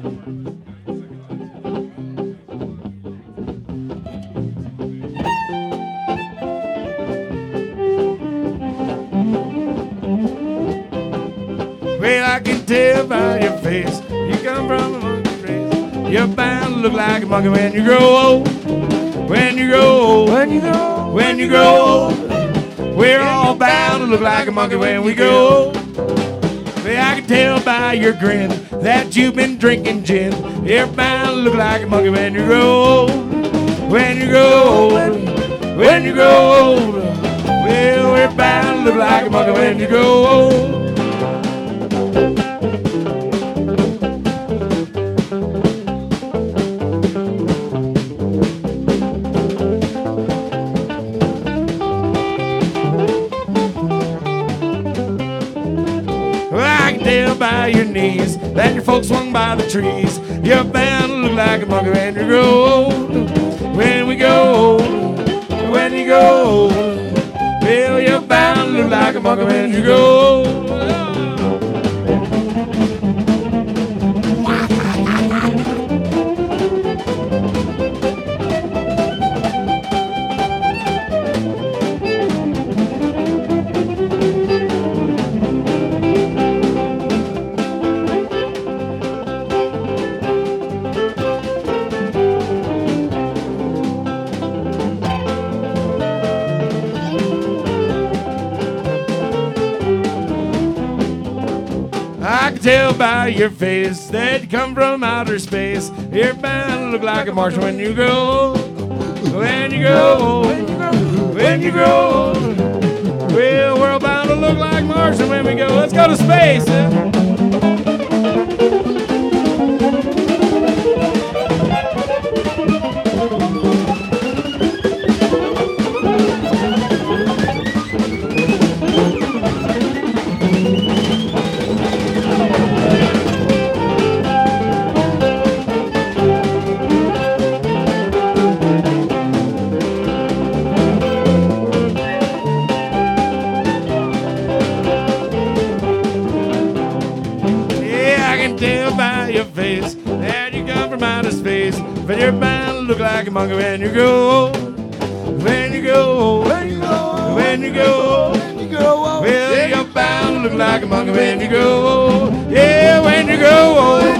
Well, I can tell by your face you come from a monkey race. You're bound to look like a monkey when you grow old. When you grow old. When you grow old. We're all bound to look like a monkey when we grow old. Well, I can tell by your grin that you've been drinking gin. You're bound to look like a monkey when you grow old. When you grow old. When you grow old. Well, we're bound to look like a monkey when you grow old. By your knees, that your folks swung by the trees. You're bound to look like a monkey when you grow old. When we grow old, when you grow old, well, you're bound to look like a monkey when you grow old. I can tell by your face that you come from outer space. You're bound to look like a Martian when you grow old. When you grow old. When you grow old. Well, we're bound to look like Martian when we go. Let's go to space. Face that you come from outer space, but you're bound to look like a monkey when you grow old. When you grow old, when you grow old, when you grow old, when you grow old. Well, you're bound to look like a monkey when you grow old. Yeah, when you grow old.